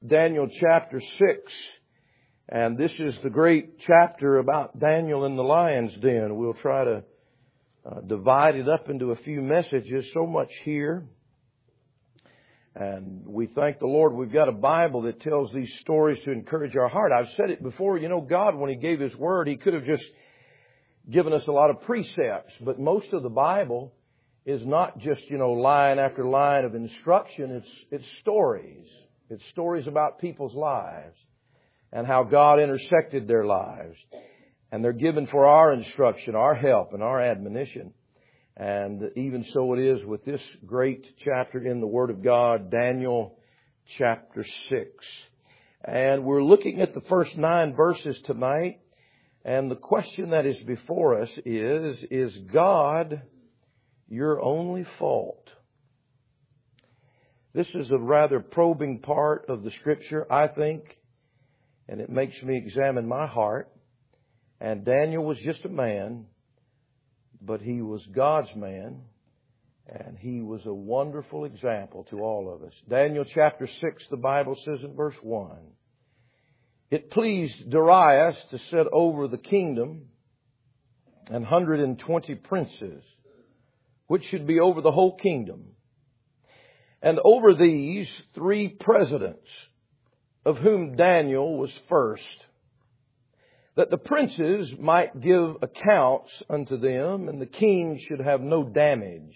Daniel chapter 6. And this is the great chapter about Daniel in the lion's den. We'll try to divide it up into a few messages. So much here. And we thank the Lord we've got a Bible that tells these stories to encourage our heart. I've said it before, God, when He gave His Word, He could have just given us a lot of precepts. But most of the Bible is not just, line after line of instruction. It's stories. It's stories about people's lives and how God intersected their lives. And they're given for our instruction, our help, and our admonition. And even so it is with this great chapter in the Word of God, Daniel chapter 6. And we're looking at the first 9 verses tonight. And the question that is before us is God your only fault? This is a rather probing part of the Scripture, I think, and it makes me examine my heart. And Daniel was just a man, but he was God's man, and he was a wonderful example to all of us. Daniel chapter 6, the Bible says in verse 1, "It pleased Darius to set over the kingdom 120 princes, which should be over the whole kingdom. And over these 3 presidents, of whom Daniel was first, that the princes might give accounts unto them, and the king should have no damage.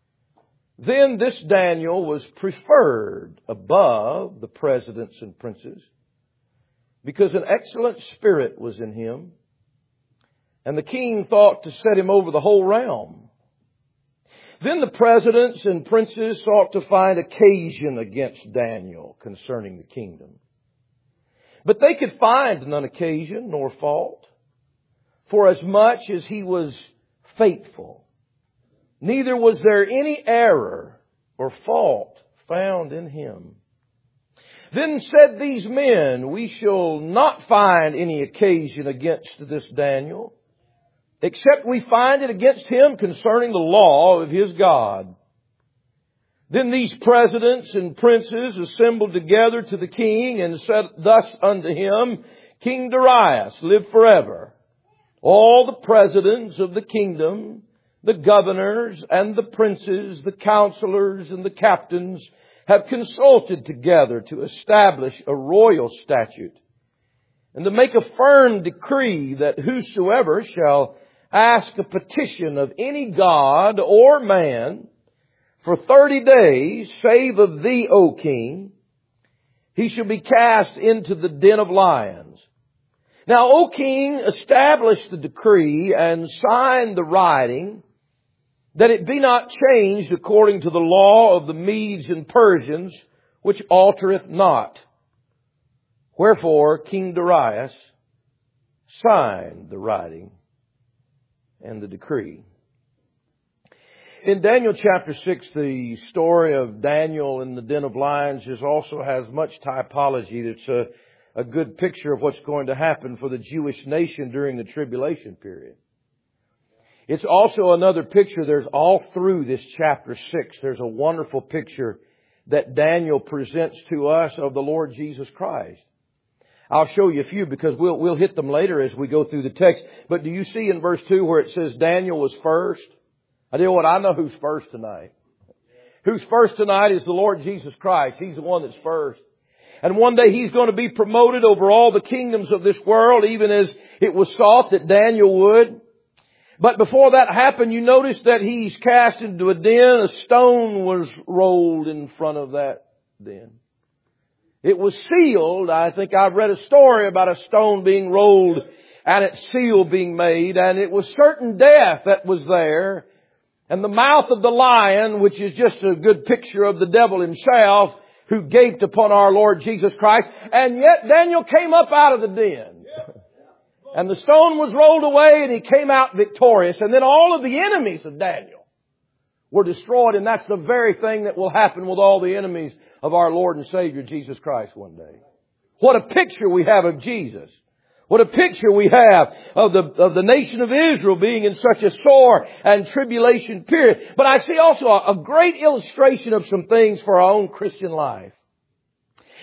Then this Daniel was preferred above the presidents and princes, because an excellent spirit was in him, and the king thought to set him over the whole realm. Then the presidents and princes sought to find occasion against Daniel concerning the kingdom. But they could find none occasion nor fault, for as much as he was faithful, neither was there any error or fault found in him. Then said these men, we shall not find any occasion against this Daniel, except we find it against him concerning the law of his God. Then these presidents and princes assembled together to the king and said thus unto him, King Darius, live forever. All the presidents of the kingdom, the governors and the princes, the counselors and the captains have consulted together to establish a royal statute and to make a firm decree that whosoever shall ask a petition of any god or man for 30 days, save of thee, O king, he shall be cast into the den of lions. Now, O king, establish the decree and sign the writing, that it be not changed according to the law of the Medes and Persians, which altereth not. Wherefore King Darius signed the writing and the decree." In Daniel chapter 6, the story of Daniel in the den of lions also has much typology. It's a good picture of what's going to happen for the Jewish nation during the tribulation period. It's also another picture. There's all through this chapter 6, there's a wonderful picture that Daniel presents to us of the Lord Jesus Christ. I'll show you a few because we'll hit them later as we go through the text. But do you see in verse 2 where it says Daniel was first? I tell you what, I know who's first tonight. Who's first tonight is the Lord Jesus Christ. He's the one that's first. And one day He's going to be promoted over all the kingdoms of this world, even as it was thought that Daniel would. But before that happened, you notice that He's cast into a den. A stone was rolled in front of that den. It was sealed. I think I've read a story about a stone being rolled and its seal being made. And it was certain death that was there. And the mouth of the lion, which is just a good picture of the devil himself, who gaped upon our Lord Jesus Christ. And yet Daniel came up out of the den. And the stone was rolled away and he came out victorious. And then all of the enemies of Daniel were destroyed. And that's the very thing that will happen with all the enemies of our Lord and Savior Jesus Christ one day. What a picture we have of Jesus. What a picture we have of the nation of Israel being in such a sore and tribulation period. But I see also a great illustration of some things for our own Christian life.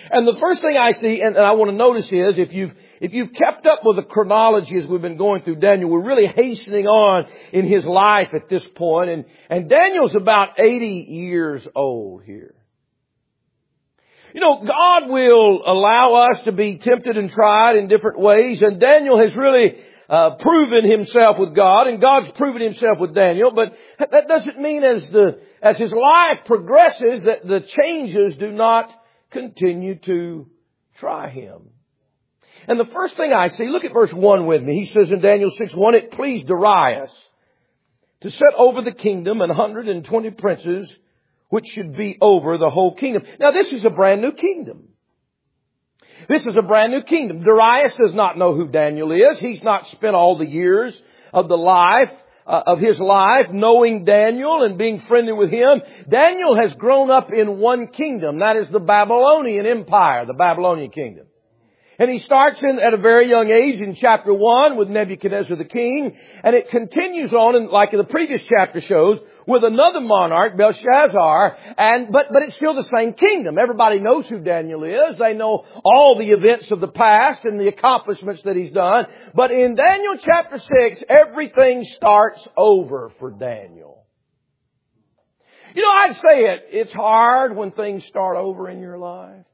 And the first thing I see, and I want to notice is, if you've kept up with the chronology as we've been going through Daniel, we're really hastening on in his life at this point. And Daniel's about 80 years old here. You know, God will allow us to be tempted and tried in different ways. And Daniel has really proven himself with God, and God's proven himself with Daniel. But that doesn't mean as his life progresses that the changes do not continue to try him. And the first thing I see, look at verse 1 with me. He says in Daniel 6:1, it pleased Darius to set over the kingdom 120 princes, which should be over the whole kingdom. Now this is a brand new kingdom. This is a brand new kingdom. Darius does not know who Daniel is. He's not spent all the years of his life knowing Daniel and being friendly with him. Daniel has grown up in one kingdom. That is the Babylonian Empire, the Babylonian kingdom. And he starts at a very young age in chapter 1 with Nebuchadnezzar the king. And it continues on, and like the previous chapter shows, with another monarch, Belshazzar. But it's still the same kingdom. Everybody knows who Daniel is. They know all the events of the past and the accomplishments that he's done. But in Daniel chapter 6, everything starts over for Daniel. You know, I'd say it's hard when things start over in your life.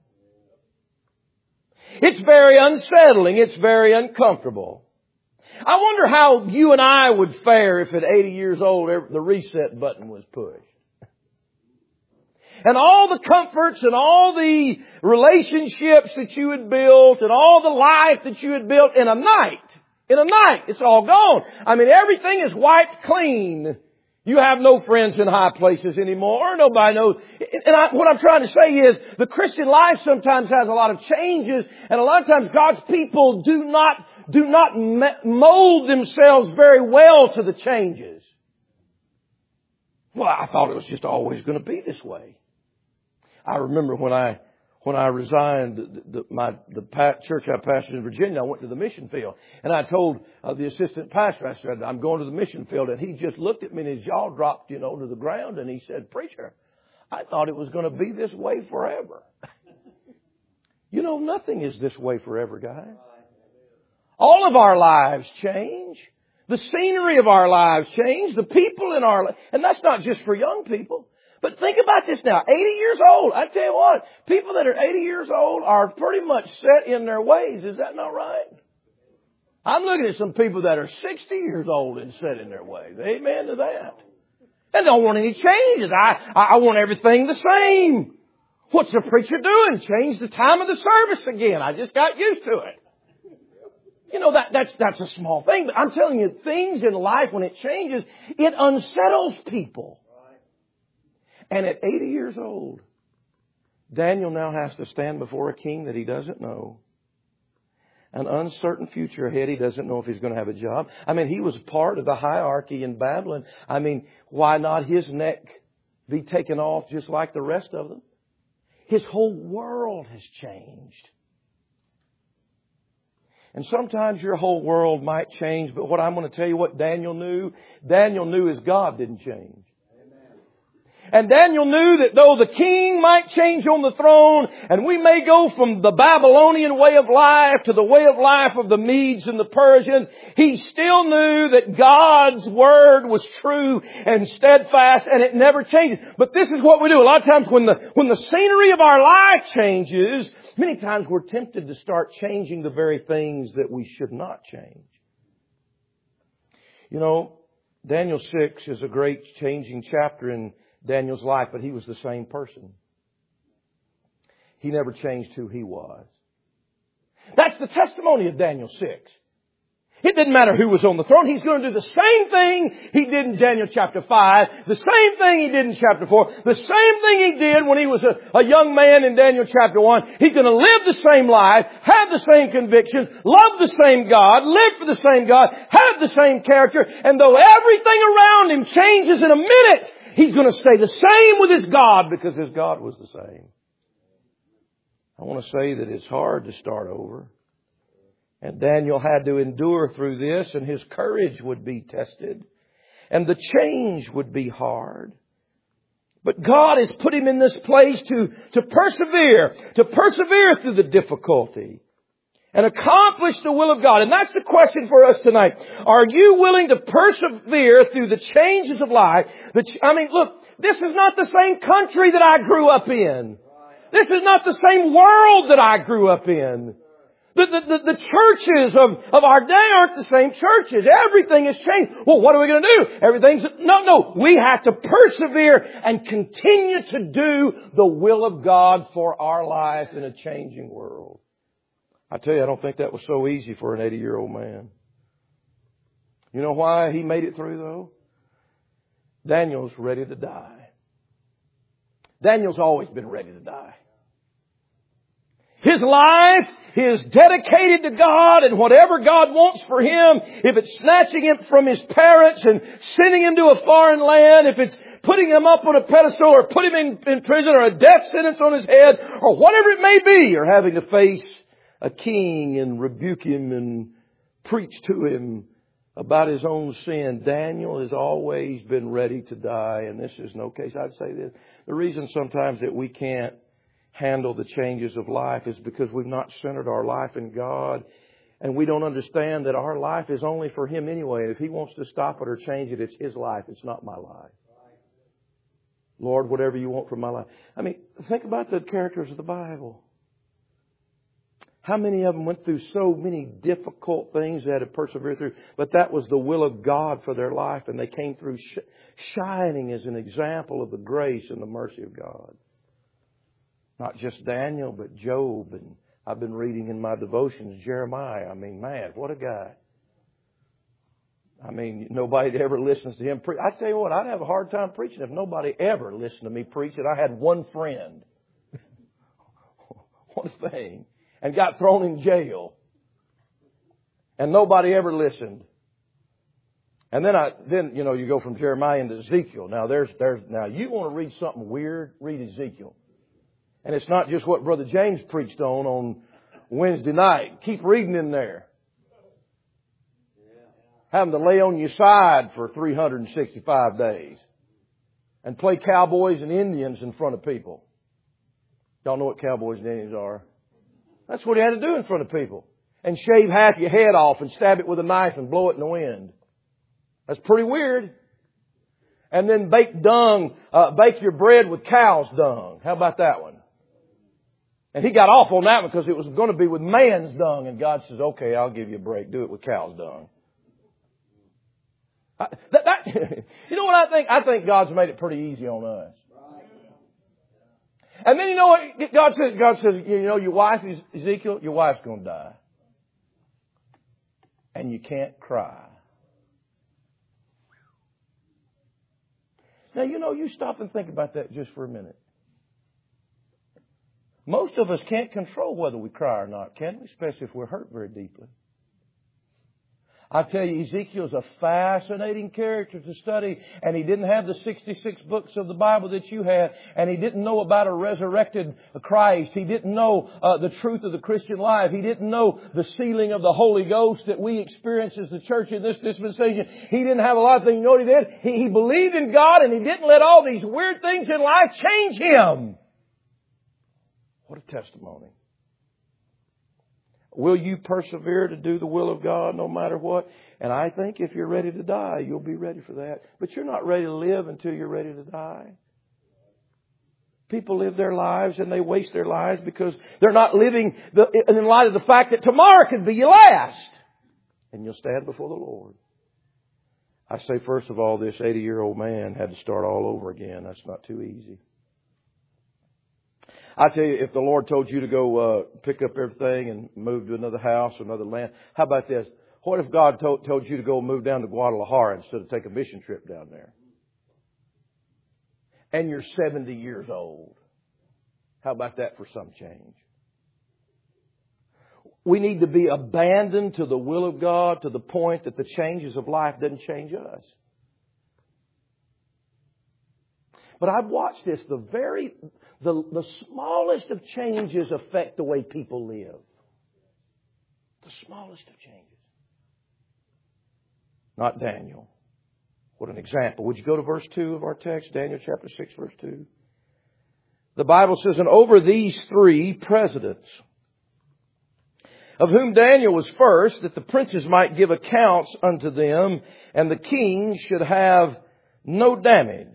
It's very unsettling. It's very uncomfortable. I wonder how you and I would fare if at 80 years old the reset button was pushed. And all the comforts and all the relationships that you had built and all the life that you had built in a night, it's all gone. I mean, everything is wiped clean. You have no friends in high places anymore. Nobody knows. And what I'm trying to say is the Christian life sometimes has a lot of changes, and a lot of times God's people do not mold themselves very well to the changes. Well, I thought it was just always going to be this way. I remember when I resigned the church I pastored in Virginia, I went to the mission field. And I told the assistant pastor, I said, I'm going to the mission field. And he just looked at me and his jaw dropped, to the ground. And he said, preacher, I thought it was going to be this way forever. Nothing is this way forever, guys. All of our lives change. The scenery of our lives change. The people in our lives. And that's not just for young people. But think about this now. 80 years old. I tell you what, people that are 80 years old are pretty much set in their ways. Is that not right? I'm looking at some people that are 60 years old and set in their ways. Amen to that. And don't want any changes. I want everything the same. What's the preacher doing? Change the time of the service again. I just got used to it. That's a small thing. But I'm telling you, things in life, when it changes, it unsettles people. And at 80 years old, Daniel now has to stand before a king that he doesn't know. An uncertain future ahead. He doesn't know if he's going to have a job. I mean, he was part of the hierarchy in Babylon. I mean, why not his neck be taken off just like the rest of them? His whole world has changed. And sometimes your whole world might change, but what I'm going to tell you what Daniel knew is God didn't change. And Daniel knew that though the king might change on the throne, and we may go from the Babylonian way of life to the way of life of the Medes and the Persians, he still knew that God's word was true and steadfast, and it never changes. But this is what we do. A lot of times when the scenery of our life changes, many times we're tempted to start changing the very things that we should not change. Daniel 6 is a great changing chapter in Daniel's life, but he was the same person. He never changed who he was. That's the testimony of Daniel 6. It didn't matter who was on the throne. He's going to do the same thing he did in Daniel chapter 5. The same thing he did in chapter 4. The same thing he did when he was a young man in Daniel chapter 1. He's going to live the same life, have the same convictions, love the same God, live for the same God, have the same character. And though everything around him changes in a minute, he's going to stay the same with his God because his God was the same. I want to say that it's hard to start over. And Daniel had to endure through this, and his courage would be tested. And the change would be hard. But God has put him in this place to persevere through the difficulty and accomplish the will of God. And that's the question for us tonight. Are you willing to persevere through the changes of life? Look, this is not the same country that I grew up in. This is not the same world that I grew up in. The churches of our day aren't the same churches. Everything has changed. Well, what are we going to do? No. We have to persevere and continue to do the will of God for our life in a changing world. I tell you, I don't think that was so easy for an 80-year-old man. You know why he made it through, though? Daniel's ready to die. Daniel's always been ready to die. His life is dedicated to God and whatever God wants for him, if it's snatching him from his parents and sending him to a foreign land, if it's putting him up on a pedestal or putting him in prison or a death sentence on his head or whatever it may be, or having to face a king and rebuke him and preach to him about his own sin, Daniel has always been ready to die, and this is no case. I'd say this. The reason sometimes that we can't handle the changes of life is because we've not centered our life in God, and we don't understand that our life is only for Him anyway. If He wants to stop it or change it, it's His life. It's not my life. Lord, whatever you want from my life. Think about the characters of the Bible. How many of them went through so many difficult things they had to persevere through, but that was the will of God for their life, and they came through shining as an example of the grace and the mercy of God. Not just Daniel, but Job, and I've been reading in my devotions Jeremiah. Man, what a guy. Nobody ever listens to him preach. I tell you what, I'd have a hard time preaching if nobody ever listened to me preach it. I had one friend. What a thing. And got thrown in jail. And nobody ever listened. And then you go from Jeremiah into Ezekiel. Now now you want to read something weird, read Ezekiel. And it's not just what Brother James preached on Wednesday night. Keep reading in there. Having to lay on your side for 365 days. And play cowboys and Indians in front of people. Y'all know what cowboys and Indians are. That's what he had to do in front of people. And shave half your head off and stab it with a knife and blow it in the wind. That's pretty weird. And then bake your bread with cow's dung. How about that one? And he got off on that one because it was going to be with man's dung. And God says, okay, I'll give you a break. Do it with cow's dung. You know what I think? I think God's made it pretty easy on us. And then you know what God says? God says, your wife, Ezekiel, your wife's going to die. And you can't cry. Now, you stop and think about that just for a minute. Most of us can't control whether we cry or not, can we? Especially if we're hurt very deeply. I tell you, Ezekiel's a fascinating character to study, and he didn't have the 66 books of the Bible that you had, and he didn't know about a resurrected Christ. He didn't know the truth of the Christian life. He didn't know the sealing of the Holy Ghost that we experience as the church in this dispensation. He didn't have a lot of things. You know what he did? He believed in God, and he didn't let all these weird things in life change him. What a testimony. Will you persevere to do the will of God no matter what? And I think if you're ready to die, you'll be ready for that. But you're not ready to live until you're ready to die. People live their lives and they waste their lives because they're not living in light of the fact that tomorrow could be your last. And you'll stand before the Lord. I say, first of all, this 80-year-old man had to start all over again. That's not too easy. I tell you, if the Lord told you to go pick up everything and move to another house or another land, how about this? What if God told you to go move down to Guadalajara instead of take a mission trip down there? And you're 70 years old. How about that for some change? We need to be abandoned to the will of God to the point that the changes of life doesn't change us. But I've watched this. The smallest of changes affect the way people live. The smallest of changes. Not Daniel. What an example. Would you go to verse 2 of our text, Daniel chapter 6, verse 2? The Bible says, and over these 3 presidents, of whom Daniel was first, that the princes might give accounts unto them, and the king should have no damage.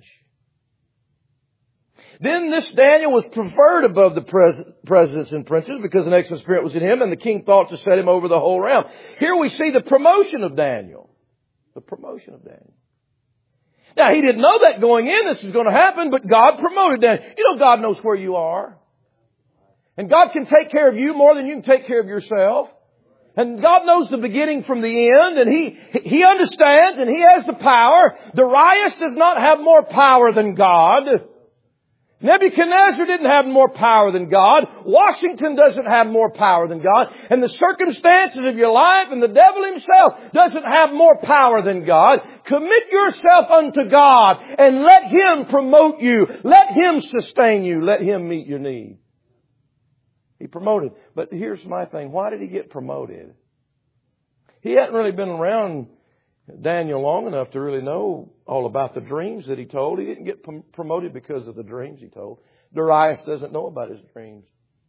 Then this Daniel was preferred above the presidents and princes because an excellent spirit was in him, and the king thought to set him over the whole realm. Here we see the promotion of Daniel. The promotion of Daniel. Now, he didn't know that going in this was going to happen, but God promoted Daniel. You know, God knows where you are. And God can take care of you more than you can take care of yourself. And God knows the beginning from the end, and He understands, and He has the power. Darius does not have more power than God. Nebuchadnezzar didn't have more power than God. Washington doesn't have more power than God. And the circumstances of your life and the devil himself doesn't have more power than God. Commit yourself unto God and let Him promote you. Let Him sustain you. Let Him meet your need. He promoted. But here's my thing. Why did he get promoted? He hadn't really been around Daniel long enough to really know all about the dreams that he told. He didn't get promoted because of the dreams he told. Darius doesn't know about his dreams.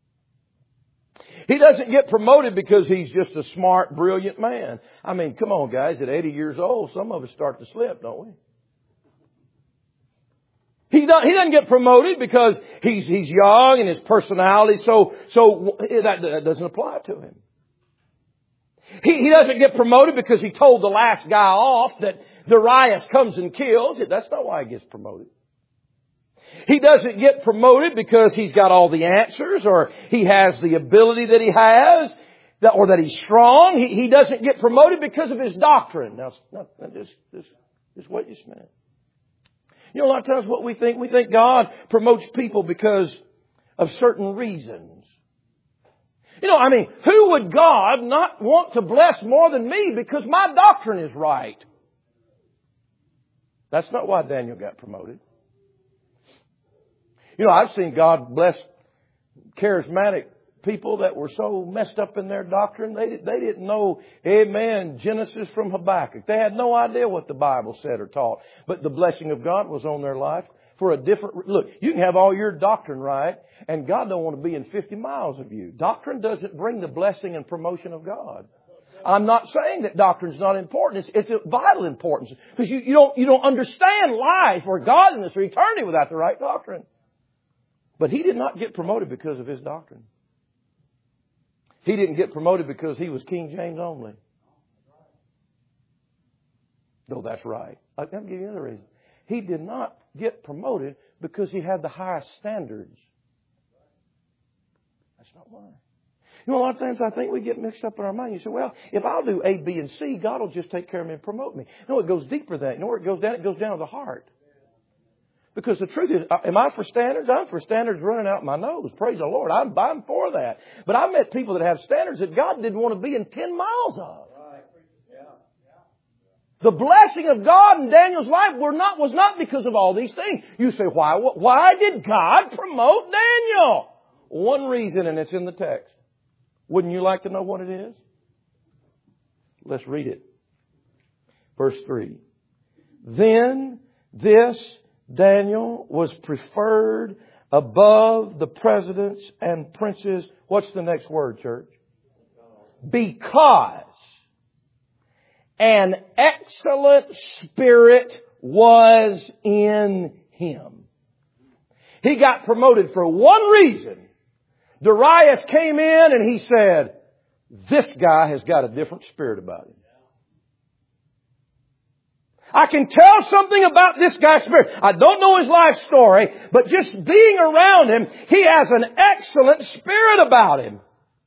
He doesn't get promoted because he's just a smart, brilliant man. I mean, come on, guys. At 80 years old, some of us start to slip, don't we? He doesn't get promoted because he's young and his personality, so that doesn't apply to him. He doesn't get promoted because he told the last guy off that Darius comes and kills. That's not why he gets promoted. He doesn't get promoted because he's got all the answers or he has the ability that he has or that he's strong. He doesn't get promoted because of his doctrine. Now, just wait just a minute. You know, a lot of times what we think God promotes people because of certain reasons. You know, I mean, who would God not want to bless more than me because my doctrine is right? That's not why Daniel got promoted. You know, I've seen God bless charismatic people that were so messed up in their doctrine, they didn't know, amen, Genesis from Habakkuk. They had no idea what the Bible said or taught. But the blessing of God was on their life for a different... Look, you can have all your doctrine right, and God don't want to be in 50 miles of you. Doctrine doesn't bring the blessing and promotion of God. I'm not saying that doctrine's not important. It's of vital importance. Because you don't understand life or godliness or eternity without the right doctrine. But he did not get promoted because of his doctrine. He didn't get promoted because he was King James only. No, that's right. I'll give you another reason. He did not get promoted because he had the highest standards. That's not why. You know, a lot of times I think we get mixed up in our mind. You say, well, if I'll do A, B, and C, God will just take care of me and promote me. No, it goes deeper than that. You know where it goes down? It goes down to the heart. Because the truth is, am I for standards? I'm for standards running out my nose. Praise the Lord. I'm for that. But I've met people that have standards that God didn't want to be in 10 miles of. The blessing of God in Daniel's life was not because of all these things. You say, why did God promote Daniel? One reason, and it's in the text. Wouldn't you like to know what it is? Let's read it. Verse 3. Then this Daniel was preferred above the presidents and princes. What's the next word, church? Because an excellent spirit was in him. He got promoted for one reason. Darius came in and he said, this guy has got a different spirit about him. I can tell something about this guy's spirit. I don't know his life story, but just being around him, he has an excellent spirit about him.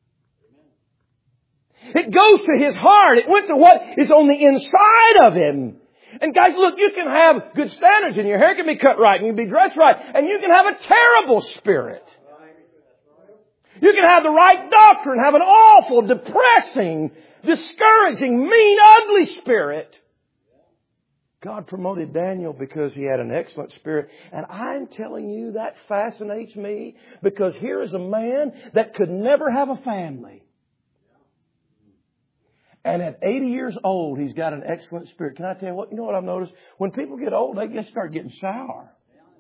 It goes to his heart. It went to what is on the inside of him. And guys, look, you can have good standards and your hair can be cut right and you can be dressed right, and you can have a terrible spirit. You can have the right doctrine, have an awful, depressing, discouraging, mean, ugly spirit. God promoted Daniel because he had an excellent spirit. And I'm telling you, that fascinates me because here is a man that could never have a family. And at 80 years old, he's got an excellent spirit. Can I tell you what? You know what I've noticed? When people get old, they just start getting sour.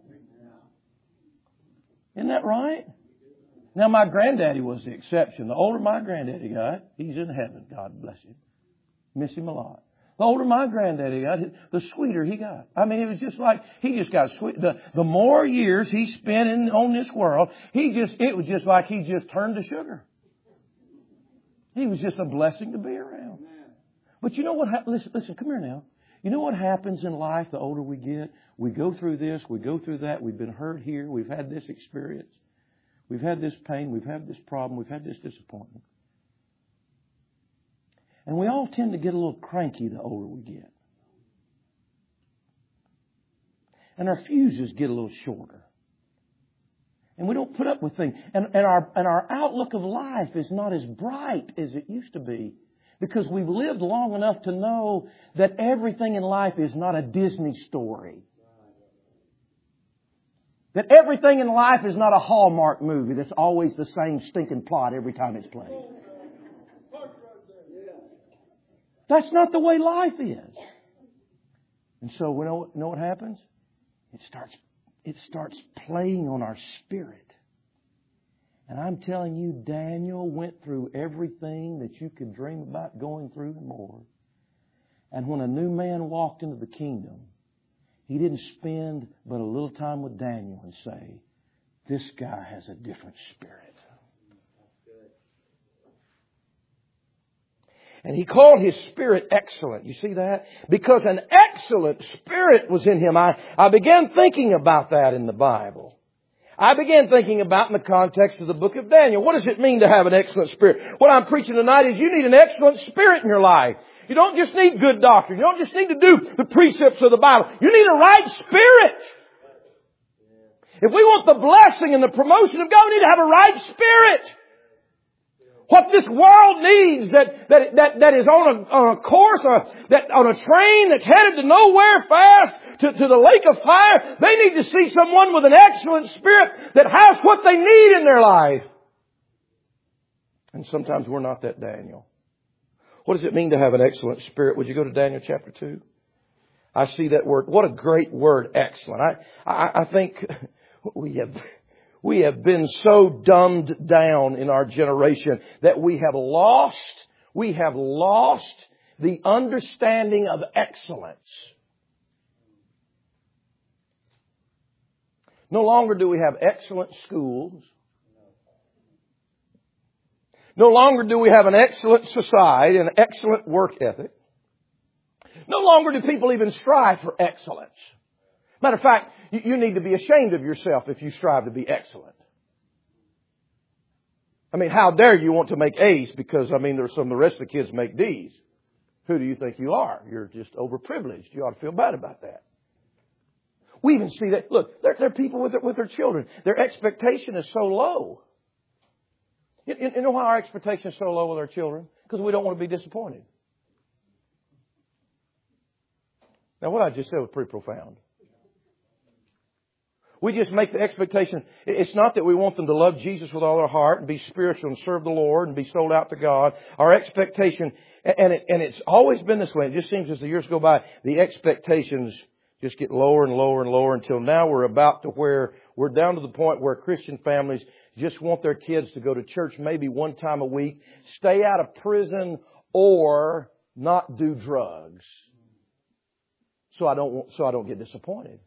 Isn't that right? Now, my granddaddy was the exception. The older my granddaddy got, he's in heaven. God bless him. Miss him a lot. The older my granddaddy got, the sweeter he got. I mean, it was just like, he just got sweet. The more years he spent on this world, it was just like he just turned to sugar. He was just a blessing to be around. But you know what? Listen, come here now. You know what happens in life the older we get? We go through this, we go through that. We've been hurt here. We've had this experience. We've had this pain. We've had this problem. We've had this disappointment. And we all tend to get a little cranky the older we get. And our fuses get a little shorter. And we don't put up with things. And our outlook of life is not as bright as it used to be. Because we've lived long enough to know that everything in life is not a Disney story. That everything in life is not a Hallmark movie that's always the same stinking plot every time it's played. That's not the way life is. And so we know what happens? It starts playing on our spirit. And I'm telling you, Daniel went through everything that you could dream about going through and more. And when a new man walked into the kingdom, he didn't spend but a little time with Daniel and say, this guy has a different spirit. And he called his spirit excellent. You see that? Because an excellent spirit was in him. I began thinking about that in the Bible. I began thinking about in the context of the book of Daniel. What does it mean to have an excellent spirit? What I'm preaching tonight is you need an excellent spirit in your life. You don't just need good doctrine. You don't just need to do the precepts of the Bible. You need a right spirit. If we want the blessing and the promotion of God, we need to have a right spirit. What this world needs that is on a course, that on a train that's headed to nowhere fast, to the lake of fire, they need to see someone with an excellent spirit that has what they need in their life. And sometimes we're not that Daniel. What does it mean to have an excellent spirit? Would you go to Daniel chapter 2? I see that word. What a great word, excellent. I think we have been so dumbed down in our generation that we have lost the understanding of excellence. No longer do we have excellent schools. No longer do we have an excellent society, an excellent work ethic. No longer do people even strive for excellence. Matter of fact, you need to be ashamed of yourself if you strive to be excellent. I mean, how dare you want to make A's because, there's some of the rest of the kids make D's. Who do you think you are? You're just overprivileged. You ought to feel bad about that. We even see that. Look, there are people with their children. Their expectation is so low. You know why our expectation is so low with our children? Because we don't want to be disappointed. Now, what I just said was pretty profound. We just make the expectation. It's not that we want them to love Jesus with all their heart and be spiritual and serve the Lord and be sold out to God. Our expectation, and it's always been this way. It just seems as the years go by, the expectations just get lower and lower and lower until now we're about to where we're down to the point where Christian families just want their kids to go to church maybe one time a week, stay out of prison, or not do drugs. So I don't get disappointed.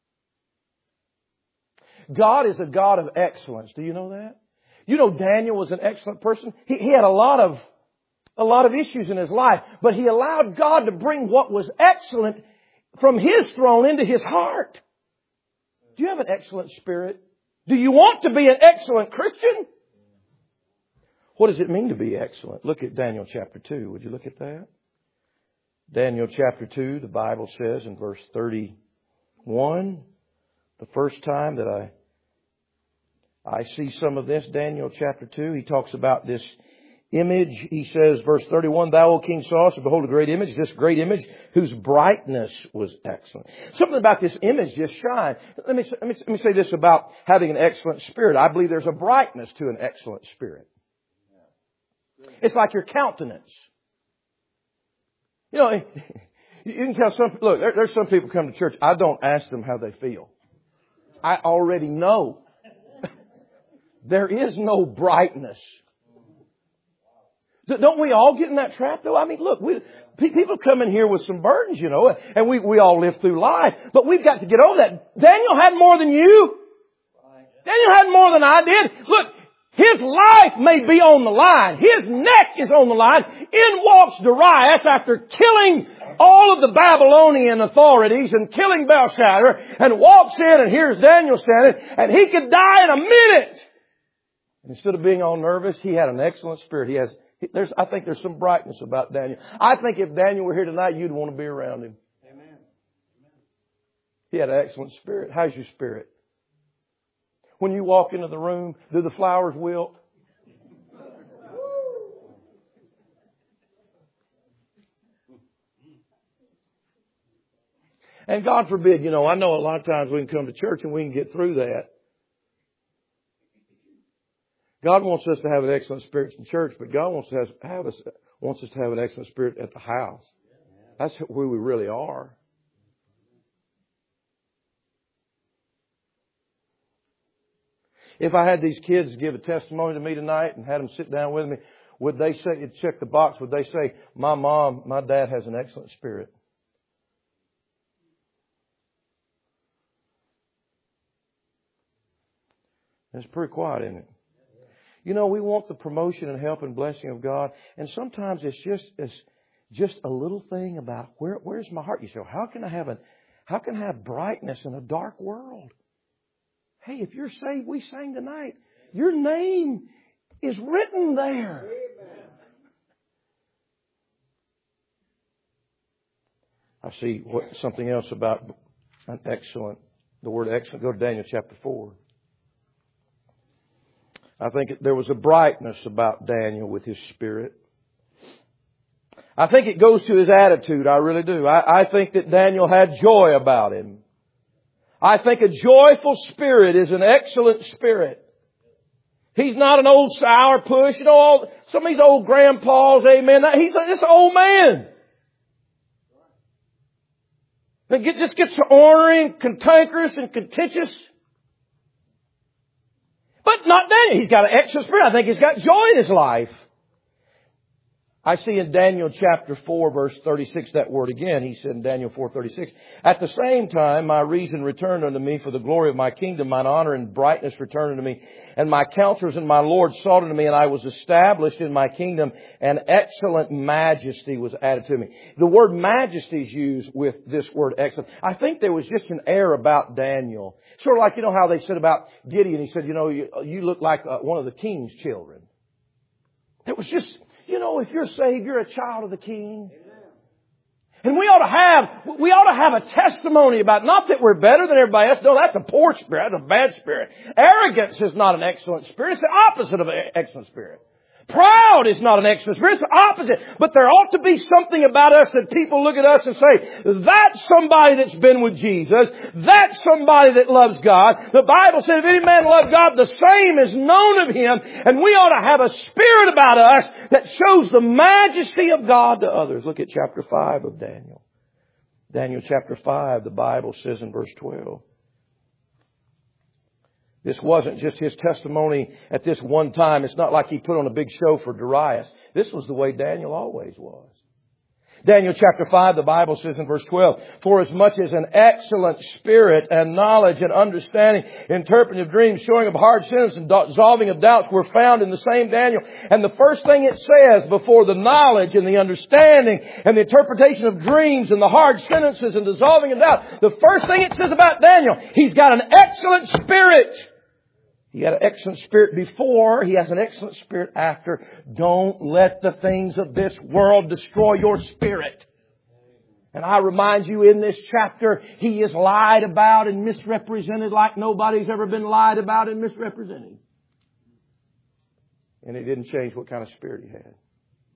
God is a God of excellence. Do you know that? You know Daniel was an excellent person. He had a lot of issues in his life, but he allowed God to bring what was excellent from His throne into his heart. Do you have an excellent spirit? Do you want to be an excellent Christian? What does it mean to be excellent? Look at Daniel chapter 2. Would you look at that? Daniel chapter 2, the Bible says in verse 31, the first time that I see some of this, Daniel chapter 2, he talks about this image. He says, verse 31, Thou, O King, sawest, and behold, a great image, this great image, whose brightness was excellent. Something about this image just shined. Let me say this about having an excellent spirit. I believe there's a brightness to an excellent spirit. It's like your countenance. You know, you can tell there's some people come to church, I don't ask them how they feel. I already know. There is no brightness. Don't we all get in that trap though? I mean, look, people come in here with some burdens, you know, and we all live through life, but we've got to get over that. Daniel had more than you. Daniel had more than I did. Look, his life may be on the line. His neck is on the line. In walks Darius after killing all of the Babylonian authorities and killing Belshazzar, and walks in and here's Daniel standing, and he could die in a minute. Instead of being all nervous, he had an excellent spirit. I think there's some brightness about Daniel. I think if Daniel were here tonight, you'd want to be around him. Amen. He had an excellent spirit. How's your spirit? When you walk into the room, do the flowers wilt? And God forbid, you know, I know a lot of times we can come to church and we can get through that. God wants us to have an excellent spirit in church, but God wants us to have an excellent spirit at the house. That's who we really are. If I had these kids give a testimony to me tonight and had them sit down with me, would they say, check the box, would they say, my dad has an excellent spirit? It's pretty quiet, isn't it? You know, we want the promotion and help and blessing of God, and sometimes it's just a little thing about where's my heart? You say, how can I have brightness in a dark world? Hey, if you're saved, we sang tonight. Your name is written there. I see something else about the word excellent. Go to Daniel chapter 4. I think there was a brightness about Daniel with his spirit. I think it goes to his attitude. I really do. I think that Daniel had joy about him. I think a joyful spirit is an excellent spirit. He's not an old sourpuss. You know, some of these old grandpas, amen. He's an old man. That just gets ornery, cantankerous, and contentious. But not Daniel. He's got an excellent spirit. I think he's got joy in his life. I see in Daniel chapter 4 verse 36 that word again. He said in Daniel 4:36, at the same time my reason returned unto me for the glory of my kingdom, mine honor and brightness returned unto me. And my counselors and my Lord sought unto me, and I was established in my kingdom, and excellent majesty was added to me. The word majesty is used with this word excellent. I think there was just an air about Daniel. Sort of like, you know how they said about Gideon. He said, you know, you look like one of the king's children. It was just... You know, if you're saved, you're a child of the King. And we ought to have a testimony about, not that we're better than everybody else. No, that's a poor spirit. That's a bad spirit. Arrogance is not an excellent spirit. It's the opposite of an excellent spirit. Proud is not an excellent spirit. It's the opposite. But there ought to be something about us that people look at us and say, that's somebody that's been with Jesus. That's somebody that loves God. The Bible says if any man love God, the same is known of him. And we ought to have a spirit about us that shows the majesty of God to others. Look at chapter 5 of Daniel. Daniel chapter 5, the Bible says in verse 12. This wasn't just his testimony at this one time. It's not like he put on a big show for Darius. This was the way Daniel always was. Daniel chapter 5, the Bible says in verse 12, for as much as an excellent spirit and knowledge and understanding, interpreting of dreams, showing of hard sentence and dissolving of doubts were found in the same Daniel. And the first thing it says before the knowledge and the understanding and the interpretation of dreams and the hard sentences and dissolving of doubt, the first thing it says about Daniel, he's got an excellent spirit. He had an excellent spirit before. He has an excellent spirit after. Don't let the things of this world destroy your spirit. And I remind you in this chapter, he is lied about and misrepresented like nobody's ever been lied about and misrepresented. And it didn't change what kind of spirit he had.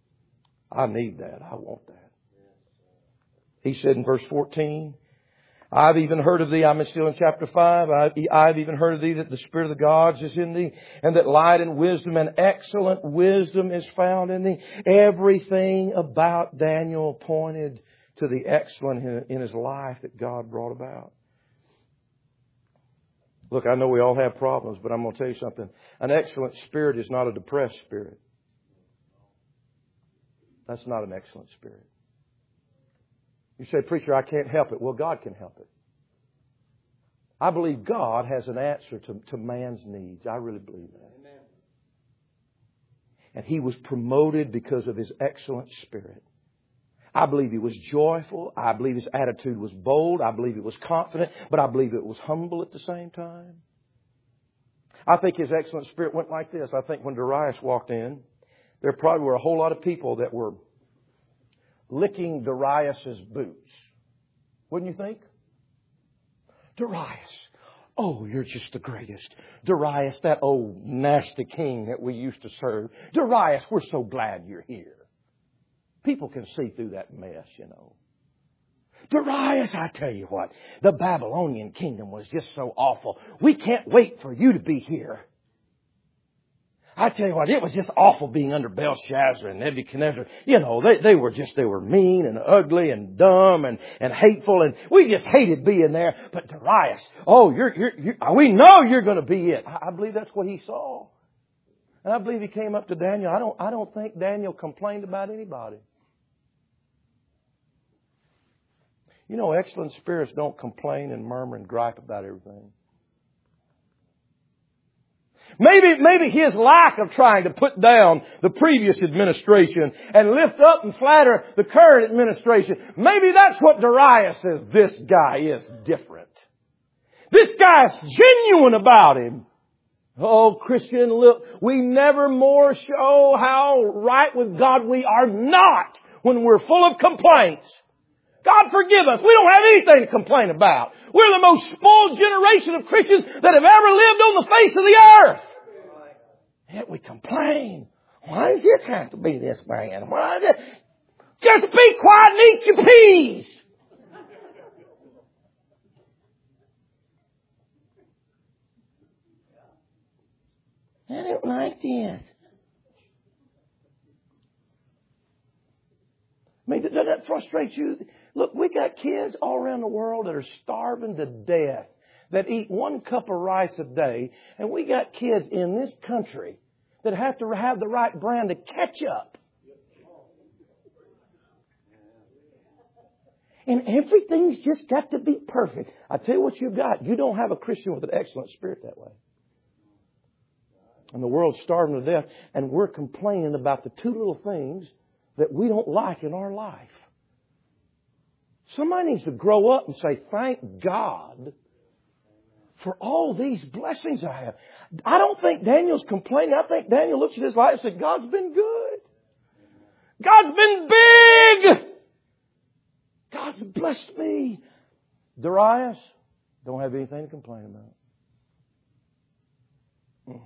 I need that. I want that. He said in verse 14, I've even heard of thee, I'm still in chapter 5, I've even heard of thee that the Spirit of the gods is in thee, and that light and wisdom and excellent wisdom is found in thee. Everything about Daniel pointed to the excellent in his life that God brought about. Look, I know we all have problems, but I'm going to tell you something. An excellent spirit is not a depressed spirit. That's not an excellent spirit. You say, preacher, I can't help it. Well, God can help it. I believe God has an answer to man's needs. I really believe that. Amen. And he was promoted because of his excellent spirit. I believe he was joyful. I believe his attitude was bold. I believe it was confident. But I believe it was humble at the same time. I think his excellent spirit went like this. I think when Darius walked in, there probably were a whole lot of people that were licking Darius's boots. Wouldn't you think? Darius. Oh, you're just the greatest. Darius, that old nasty king that we used to serve. Darius, we're so glad you're here. People can see through that mess, you know. Darius, I tell you what, the Babylonian kingdom was just so awful. We can't wait for you to be here. I tell you what, it was just awful being under Belshazzar and Nebuchadnezzar. You know, they were mean and ugly and dumb and hateful, and we just hated being there. But Darius, oh, we know you're going to be it. I believe that's what he saw. And I believe he came up to Daniel. I don't think Daniel complained about anybody. You know, excellent spirits don't complain and murmur and gripe about everything. Maybe his lack of trying to put down the previous administration and lift up and flatter the current administration, maybe that's what Darius says. This guy is different. This guy's genuine about him. Oh, Christian, look, we never more show how right with God we are not when we're full of complaints. God forgive us. We don't have anything to complain about. We're the most spoiled generation of Christians that have ever lived on the face of the earth. Yet we complain. Why does this have to be this way? And why does just be quiet and eat your peas. I don't like this. I mean, doesn't that frustrate you? Look, we got kids all around the world that are starving to death, that eat 1 cup of rice a day. And we got kids in this country that have to have the right brand of ketchup. And everything's just got to be perfect. I tell you what you've got. You don't have a Christian with an excellent spirit that way. And the world's starving to death. And we're complaining about the 2 little things that we don't like in our life. Somebody needs to grow up and say, thank God for all these blessings I have. I don't think Daniel's complaining. I think Daniel looks at his life and said, God's been good. God's been big. God's blessed me. Darius, don't have anything to complain about.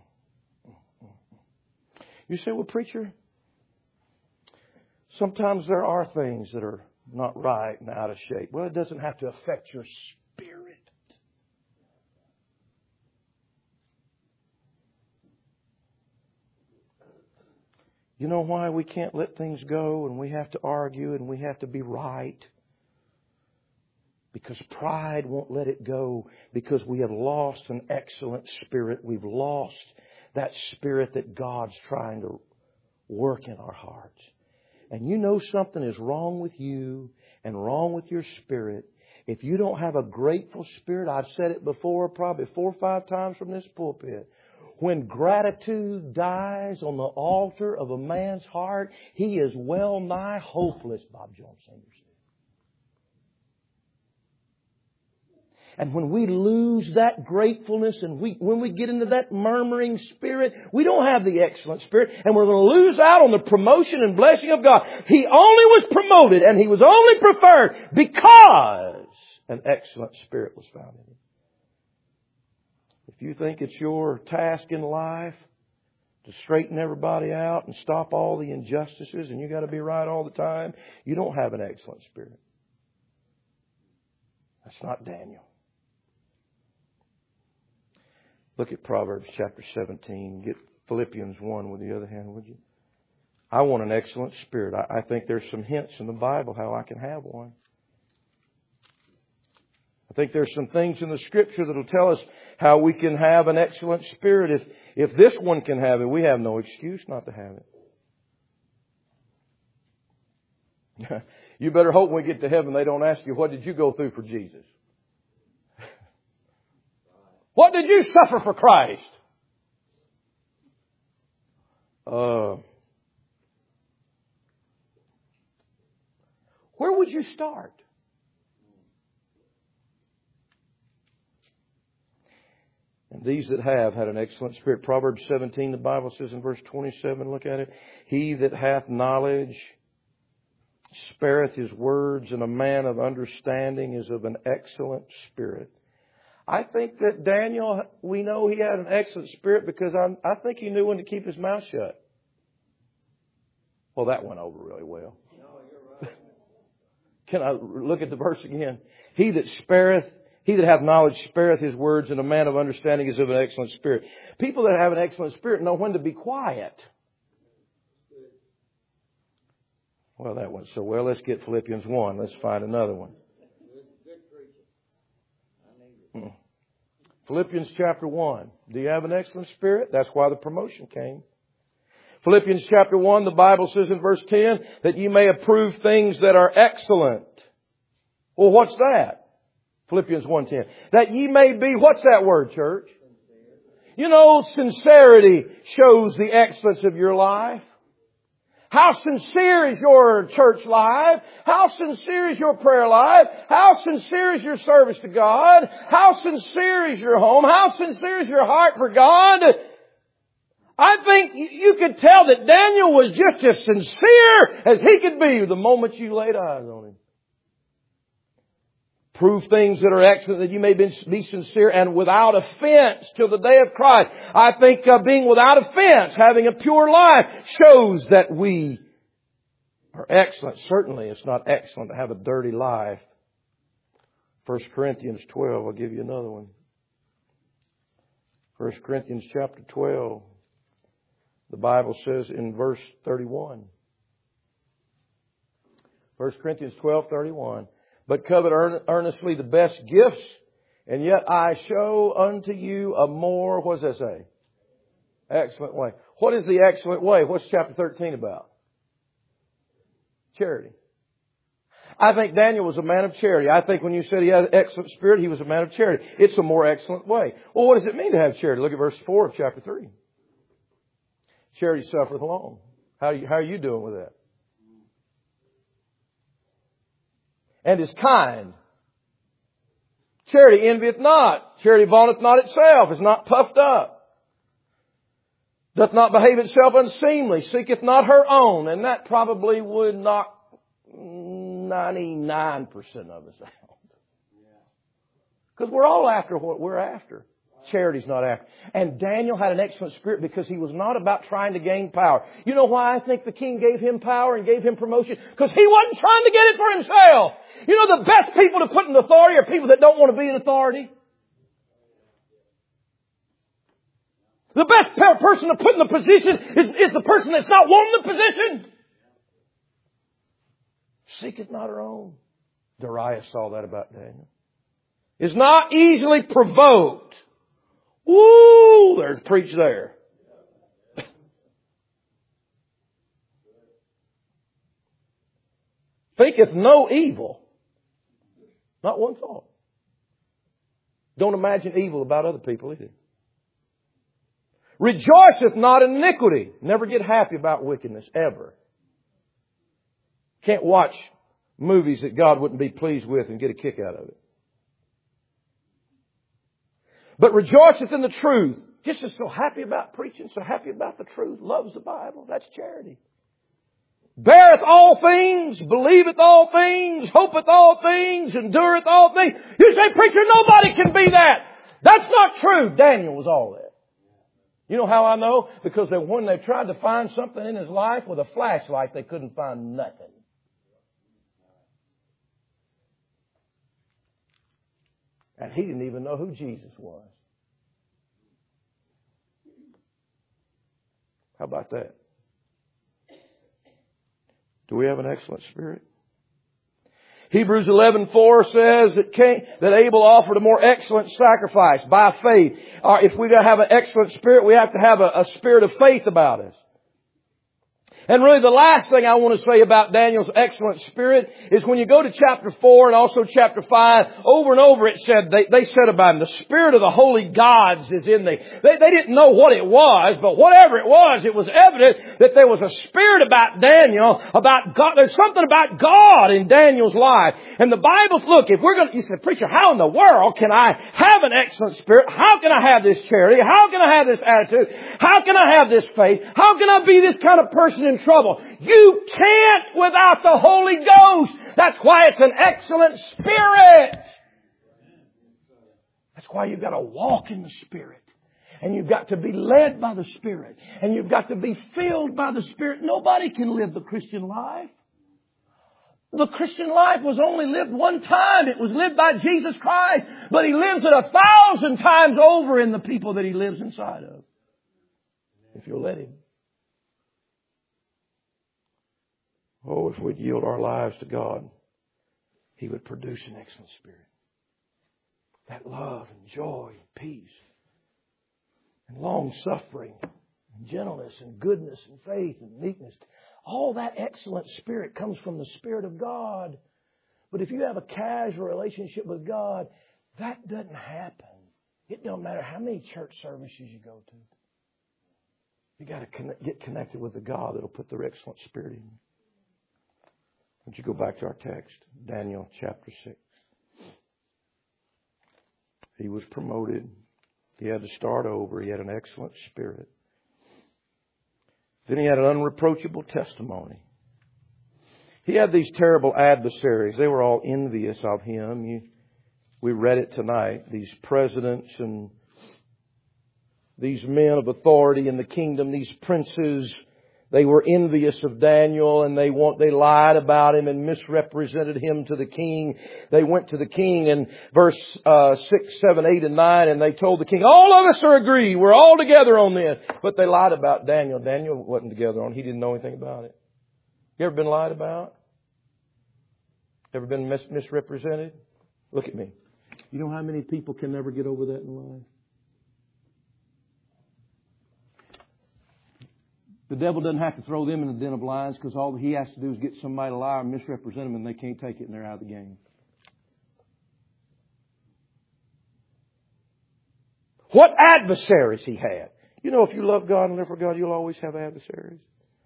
You say, well, preacher, sometimes there are things that are not right and out of shape. Well, it doesn't have to affect your spirit. You know why we can't let things go and we have to argue and we have to be right? Because pride won't let it go, because we have lost an excellent spirit. We've lost that spirit that God's trying to work in our hearts. And you know something is wrong with you and wrong with your spirit if you don't have a grateful spirit. I've said it before, probably 4 or 5 times from this pulpit. When gratitude dies on the altar of a man's heart, he is well nigh hopeless, Bob Jones Sr. said. And when we lose that gratefulness and when we get into that murmuring spirit, we don't have the excellent spirit, and we're going to lose out on the promotion and blessing of God. He only was promoted and he was only preferred because an excellent spirit was found in him. If you think it's your task in life to straighten everybody out and stop all the injustices and you got to be right all the time, you don't have an excellent spirit. That's not Daniel. Look at Proverbs chapter 17. Get Philippians 1 with the other hand, would you? I want an excellent spirit. I think there's some hints in the Bible how I can have one. I think there's some things in the Scripture that will tell us how we can have an excellent spirit. If this one can have it, we have no excuse not to have it. You better hope when we get to heaven they don't ask you, what did you go through for Jesus? What did you suffer for Christ? Where would you start? And these that have had an excellent spirit. Proverbs 17, the Bible says in verse 27, look at it. He that hath knowledge spareth his words, and a man of understanding is of an excellent spirit. I think that Daniel, we know he had an excellent spirit because I think he knew when to keep his mouth shut. Well, that went over really well. No, you're right. Can I look at the verse again? He that hath knowledge spareth his words, and a man of understanding is of an excellent spirit. People that have an excellent spirit know when to be quiet. Well, that went so well. Let's get Philippians 1. Let's find another one. Philippians chapter 1. Do you have an excellent spirit? That's why the promotion came. Philippians chapter 1, the Bible says in verse 10 that you may approve things that are excellent. Well, what's that? Philippians 1:10. That ye may be, what's that word, church? You know, sincerity shows the excellence of your life. How sincere is your church life? How sincere is your prayer life? How sincere is your service to God? How sincere is your home? How sincere is your heart for God? I think you could tell that Daniel was just as sincere as he could be the moment you laid eyes on him. Prove things that are excellent, that you may be sincere and without offense till the day of Christ. I think being without offense, having a pure life, shows that we are excellent. Certainly it's not excellent to have a dirty life. 1 Corinthians 12, I'll give you another one. 1 Corinthians chapter 12, the Bible says in verse 31. 1 Corinthians 12:31. But covet earnestly the best gifts, and yet I show unto you a more, what does that say? Excellent way. What is the excellent way? What's chapter 13 about? Charity. I think Daniel was a man of charity. I think when you said he had an excellent spirit, he was a man of charity. It's a more excellent way. Well, what does it mean to have charity? Look at verse 4 of chapter 3. Charity suffereth long. How are you doing with that? And is kind. Charity envieth not. Charity vaunteth not itself, is not puffed up. Doth not behave itself unseemly, seeketh not her own. And that probably would knock 99% of us out. Because we're all after what we're after. Charity's not after. And Daniel had an excellent spirit because he was not about trying to gain power. You know why I think the king gave him power and gave him promotion? Because he wasn't trying to get it for himself. You know, the best people to put in authority are people that don't want to be in authority. The best person to put in the position is the person that's not wanting the position. Seeketh not her own. Darius saw that about Daniel. Is not easily provoked. Woo! There's preach there. Thinketh no evil. Not one thought. Don't imagine evil about other people either. Rejoiceth not in iniquity. Never get happy about wickedness, ever. Can't watch movies that God wouldn't be pleased with and get a kick out of it. But rejoiceth in the truth. Just is so happy about preaching, so happy about the truth. Loves the Bible. That's charity. Beareth all things, believeth all things, hopeth all things, endureth all things. You say, preacher, nobody can be that. That's not true. Daniel was all that. You know how I know? Because when they tried to find something in his life with a flashlight, they couldn't find nothing. And he didn't even know who Jesus was. How about that? Do we have an excellent spirit? Hebrews 11:4 says that Abel offered a more excellent sacrifice by faith. If we're going to have an excellent spirit, we have to have a spirit of faith about us. And really the last thing I want to say about Daniel's excellent spirit is when you go to chapter 4 and also chapter 5, over and over it said, they said about him, the spirit of the holy gods is in thee. They didn't know what it was, but whatever it was evident that there was a spirit about Daniel, about God. There's something about God in Daniel's life. And the Bible, look, if we're going to, you say, preacher, how in the world can I have an excellent spirit? How can I have this charity? How can I have this attitude? How can I have this faith? How can I be this kind of person in trouble? You can't without the Holy Ghost. That's why it's an excellent spirit. That's why you've got to walk in the Spirit. And you've got to be led by the Spirit. And you've got to be filled by the Spirit. Nobody can live the Christian life. The Christian life was only lived one time. It was lived by Jesus Christ. But He lives it 1,000 times over in the people that He lives inside of. If you'll let Him. Oh, if we'd yield our lives to God, He would produce an excellent spirit. That love and joy and peace and long suffering and gentleness and goodness and faith and meekness. All that excellent spirit comes from the Spirit of God. But if you have a casual relationship with God, that doesn't happen. It don't matter how many church services you go to. You got to get connected with the God that'll put their excellent spirit in you. Would you go back to our text, Daniel chapter 6. He was promoted. He had to start over. He had an excellent spirit. Then he had an unreproachable testimony. He had these terrible adversaries. They were all envious of him. We read it tonight. These presidents and these men of authority in the kingdom, these princes, they were envious of Daniel and they lied about him and misrepresented him to the king. They went to the king in verse 6, 7, 8, and 9 and they told the king, all of us are agreed. We're all together on this. But they lied about Daniel. Daniel wasn't together on it. He didn't know anything about it. You ever been lied about? Ever been misrepresented? Look at me. You know how many people can never get over that in life? The devil doesn't have to throw them in the den of lions because all he has to do is get somebody to lie and misrepresent them and they can't take it and they're out of the game. What adversaries he had. You know, if you love God and live for God, you'll always have adversaries.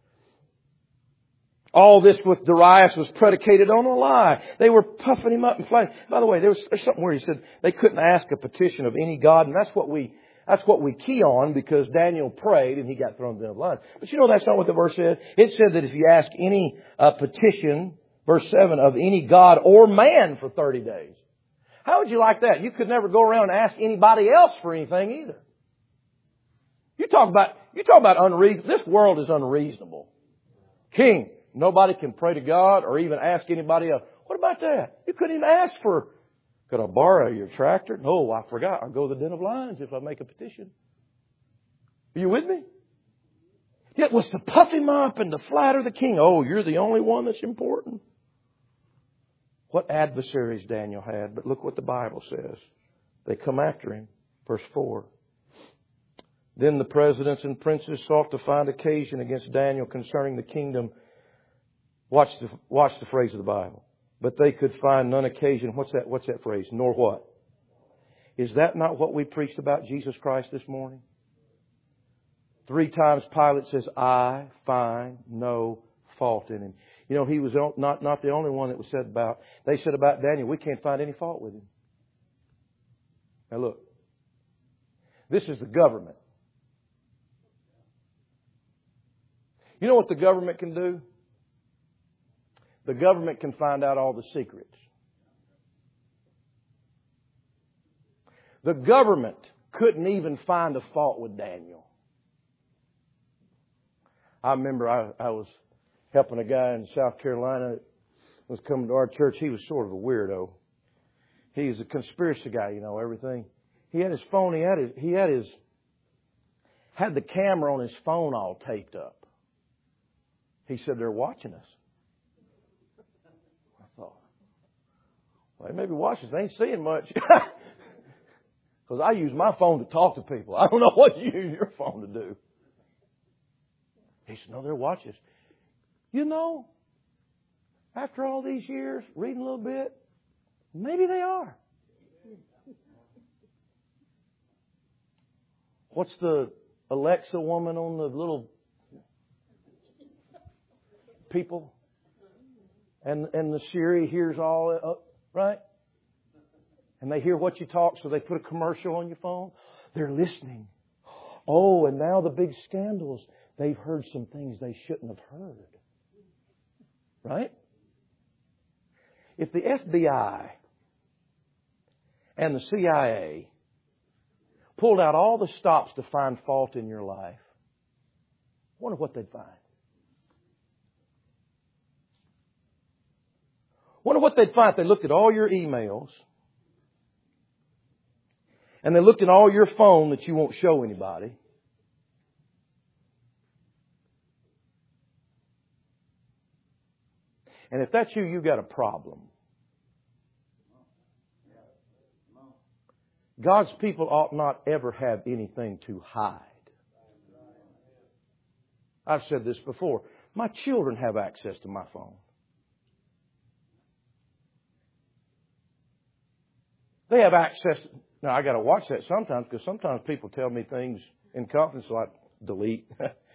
All this with Darius was predicated on a lie. They were puffing him up and flying. By the way, there's something where he said they couldn't ask a petition of any God, and that's what we key on because Daniel prayed and he got thrown in the den of lions. But you know that's not what the verse said. It said that if you ask any petition, verse 7, of any God or man for 30 days. How would you like that? You could never go around and ask anybody else for anything either. You talk about unreasonable. This world is unreasonable. King, nobody can pray to God or even ask anybody else. What about that? You couldn't even ask for, could I borrow your tractor? No, I forgot. I'll go to the den of lions if I make a petition. Are you with me? It was to puff him up and to flatter the king. Oh, you're the only one that's important. What adversaries Daniel had. But look what the Bible says. They come after him. Verse 4. Then the presidents and princes sought to find occasion against Daniel concerning the kingdom. Watch the phrase of the Bible. But they could find none occasion. What's that phrase? Nor what? Is that not what we preached about Jesus Christ this morning? 3 times Pilate says, I find no fault in him. You know, he was not the only one that was said about. They said about Daniel, we can't find any fault with him. Now look. This is the government. You know what the government can do? The government can find out all the secrets. The government couldn't even find a fault with Daniel. I remember I was helping a guy in South Carolina that was coming to our church. He was sort of a weirdo. He's a conspiracy guy, you know, everything. He had his phone, had the camera on his phone all taped up. He said, they're watching us. I thought, well, they may be watching us. They ain't seeing much. Because I use my phone to talk to people. I don't know what you use your phone to do. He said, no, they're watching us. You know, after all these years, reading a little bit, maybe they are. What's the Alexa woman on the little people? And the Siri hears all, right? And they hear what you talk, so they put a commercial on your phone. They're listening. Oh, and now the big scandals. They've heard some things they shouldn't have heard. Right? If the FBI and the CIA pulled out all the stops to find fault in your life, I wonder what they'd find. Wonder what they'd find if they looked at all your emails and they looked at all your phone that you won't show anybody. And if that's you, you've got a problem. God's people ought not ever have anything to hide. I've said this before. My children have access to my phone. They have access. Now, I got to watch that sometimes because sometimes people tell me things in confidence so I delete.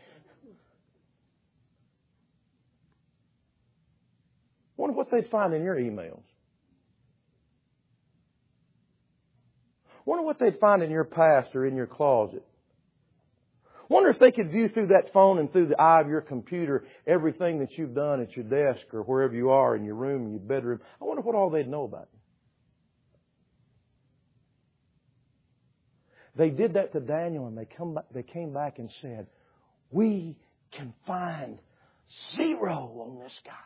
Wonder what they'd find in your emails. Wonder what they'd find in your past or in your closet. Wonder if they could view through that phone and through the eye of your computer everything that you've done at your desk or wherever you are in your room, in your bedroom. I wonder what all they'd know about you. They did that to Daniel and they came back and said, we can find zero on this guy.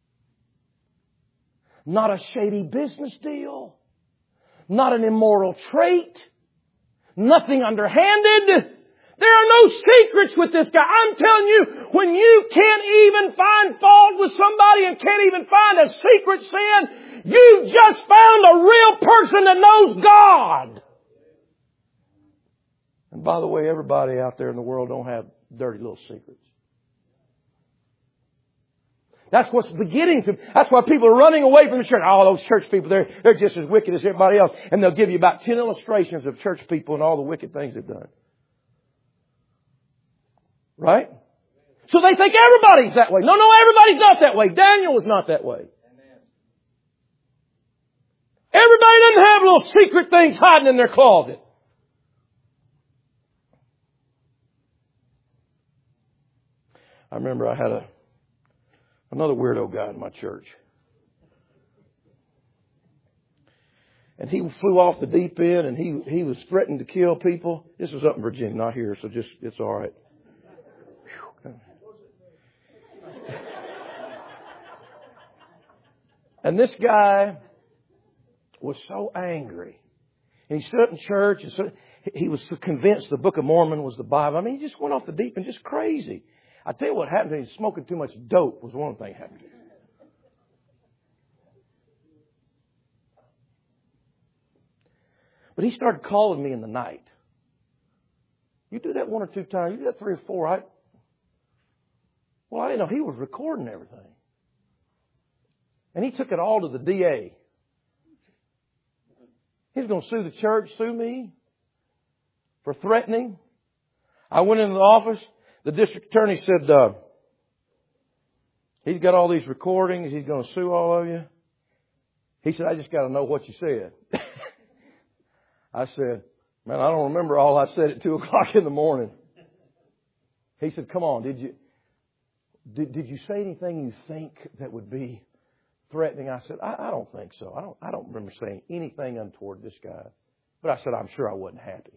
Not a shady business deal. Not an immoral trait. Nothing underhanded. There are no secrets with this guy. I'm telling you, when you can't even find fault with somebody and can't even find a secret sin, you just found a real person that knows God. And by the way, everybody out there in the world don't have dirty little secrets. That's what's beginning to, that's why people are running away from the church. All those church people, they're just as wicked as everybody else. And they'll give you about 10 illustrations of church people and all the wicked things they've done. Right? So they think everybody's that way. No, everybody's not that way. Daniel was not that way. Everybody doesn't have little secret things hiding in their closet. I remember I had another weirdo guy in my church. And he flew off the deep end and he was threatening to kill people. This was up in Virginia, not here, so it's all right. And this guy was so angry. And he stood up in church and he was so convinced the Book of Mormon was the Bible. I mean, he just went off the deep end, just crazy. I tell you what happened to him. Smoking too much dope was one thing happened to him. But he started calling me in the night. You do that 1 or 2 times. You do that 3 or 4. I didn't know he was recording everything. And he took it all to the DA. He's going to sue the church, sue me for threatening. I went into the office. The district attorney said, he's got all these recordings. He's going to sue all of you. He said, I just got to know what you said. I said, man, I don't remember all I said at 2 o'clock in the morning. He said, come on, did you say anything you think that would be threatening? I said, I don't think so. I don't remember saying anything untoward this guy. But I said, I'm sure I wasn't happy.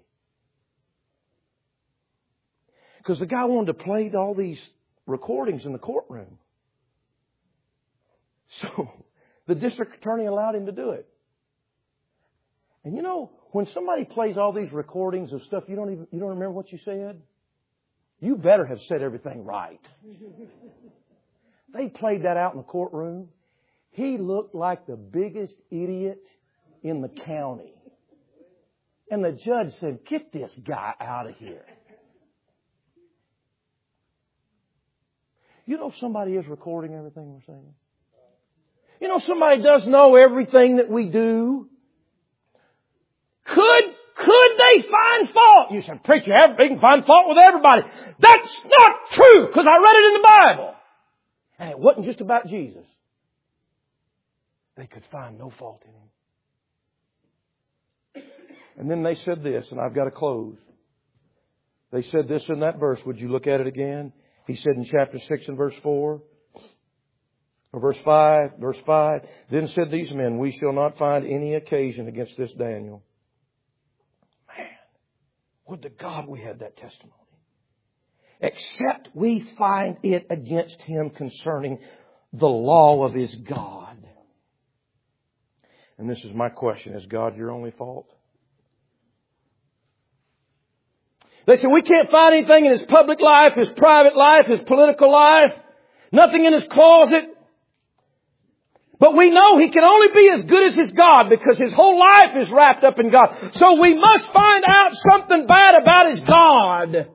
Because the guy wanted to play all these recordings in the courtroom. So the district attorney allowed him to do it. And you know, when somebody plays all these recordings of stuff you don't remember what you said, you better have said everything right. They played that out in the courtroom. He looked like the biggest idiot in the county. And the judge said, "Get this guy out of here." You know somebody is recording everything we're saying? You know somebody does know everything that we do? Could they find fault? You said, "Preacher, they can find fault with everybody." That's not true, because I read it in the Bible. And it wasn't just about Jesus. They could find no fault in Him. And then they said this, and I've got to close. They said this in that verse. Would you look at it again? He said in chapter 6 and verse 4, or verse 5, "Then said these men, we shall not find any occasion against this Daniel." Man, would to God we had that testimony. "Except we find it against him concerning the law of his God." And this is my question. Is God your only fault? They said, we can't find anything in his public life, his private life, his political life. Nothing in his closet. But we know he can only be as good as his God, because his whole life is wrapped up in God. So we must find out something bad about his God.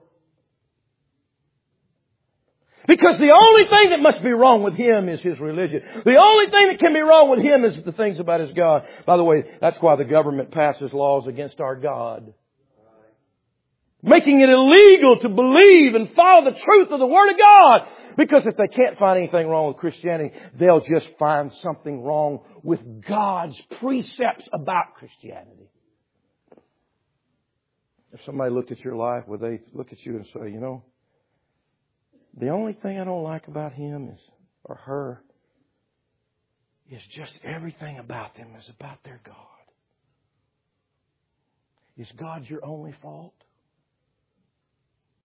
Because the only thing that must be wrong with him is his religion. The only thing that can be wrong with him is the things about his God. By the way, that's why the government passes laws against our God, making it illegal to believe and follow the truth of the Word of God. Because if they can't find anything wrong with Christianity, they'll just find something wrong with God's precepts about Christianity. If somebody looked at your life, would they look at you and say, "You know, the only thing I don't like about him or her is just everything about them is about their God"? Is God your only fault?